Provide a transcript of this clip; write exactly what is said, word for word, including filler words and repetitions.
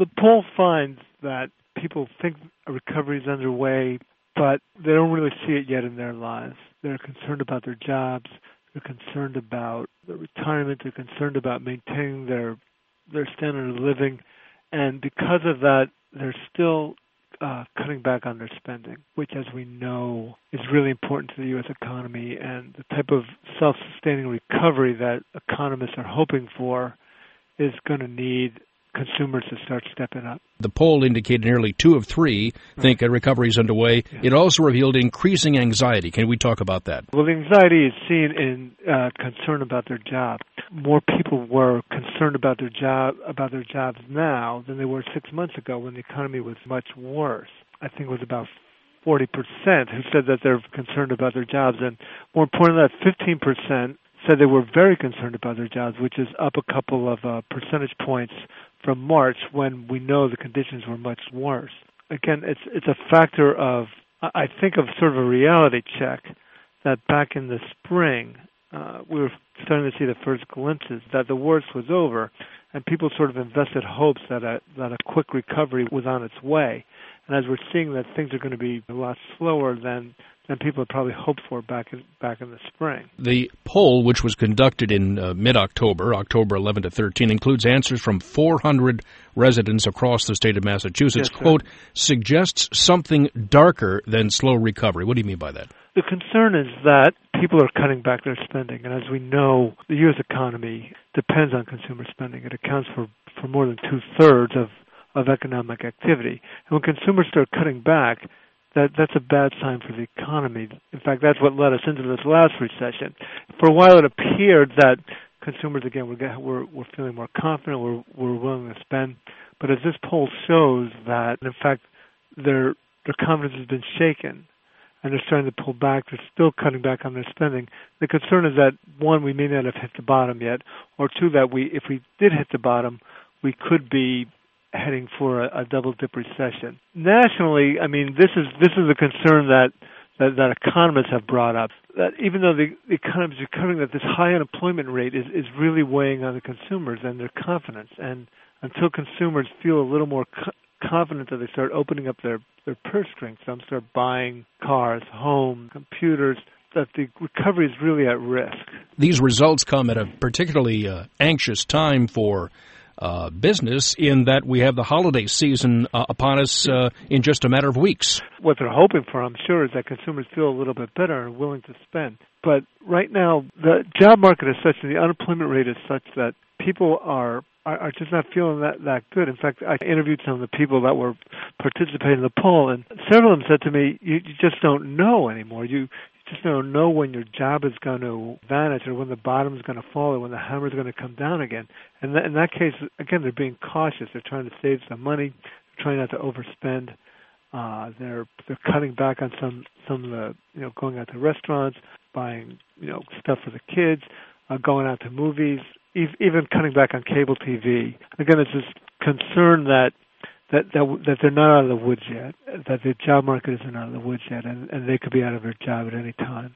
the poll finds that people think a recovery is underway, but they don't really see it yet in their lives. They're concerned about their jobs. They're concerned about their retirement. They're concerned about maintaining their their standard of living. And because of that, they're still uh, cutting back on their spending, which, as we know, is really important to the U S economy. And the type of self-sustaining recovery that economists are hoping for is going to need consumers to start stepping up. The poll indicated nearly two of three think a recovery is underway. Yeah. It also revealed increasing anxiety. Can we talk about that? Well, the anxiety is seen in uh, concern about their job. More people were concerned about their job about their jobs now than they were six months ago when the economy was much worse. I think it was about forty percent who said that they're concerned about their jobs, and more importantly, that fifteen percent said they were very concerned about their jobs, which is up a couple of uh, percentage points from March when we know the conditions were much worse. Again, it's it's a factor of, I think, of sort of a reality check that back in the spring, uh, we were starting to see the first glimpses that the worst was over, and people sort of invested hopes that a, that a quick recovery was on its way. And as we're seeing that things are going to be a lot slower than than people had probably hoped for back in, back in the spring. The poll, which was conducted in uh, mid-October, October eleventh to thirteenth, includes answers from four hundred residents across the state of Massachusetts. Yes, quote, suggests something darker than slow recovery. What do you mean by that? The concern is that people are cutting back their spending, and as we know, the U S economy depends on consumer spending. It accounts for, for more than two-thirds of, of economic activity. And when consumers start cutting back, That that's a bad sign for the economy. In fact, that's what led us into this last recession. For a while, it appeared that consumers, again, were were, were feeling more confident, were were willing to spend. But as this poll shows, that in fact their their confidence has been shaken, and they're starting to pull back. They're still cutting back on their spending. The concern is that one, we may not have hit the bottom yet, or two, that we if we did hit the bottom, we could be heading for a, a double-dip recession. Nationally, I mean, this is this is a concern that, that, that economists have brought up, that even though the, the economy is recovering, that this high unemployment rate is, is really weighing on the consumers and their confidence. And until consumers feel a little more co- confident that they start opening up their, their purse strings, some start buying cars, homes, computers, that the recovery is really at risk. These results come at a particularly uh, anxious time for Uh, business, in that we have the holiday season uh, upon us uh, in just a matter of weeks. What they're hoping for, I'm sure, is that consumers feel a little bit better and are willing to spend. But right now, the job market is such, and the unemployment rate is such, that people are are, are just not feeling that, that good. In fact, I interviewed some of the people that were participating in the poll, and several of them said to me, you, you just don't know anymore. You just don't know when your job is going to vanish, or when the bottom is going to fall, or when the hammer is going to come down again. And in that case, again, they're being cautious. They're trying to save some money. They're trying not to overspend. Uh, they're they're cutting back on some some of the, you know, going out to restaurants, buying, you know, stuff for the kids, uh, going out to movies, even cutting back on cable T V. Again, it's this concern that That, that that they're not out of the woods yet, that the job market isn't out of the woods yet, and, and they could be out of their job at any time.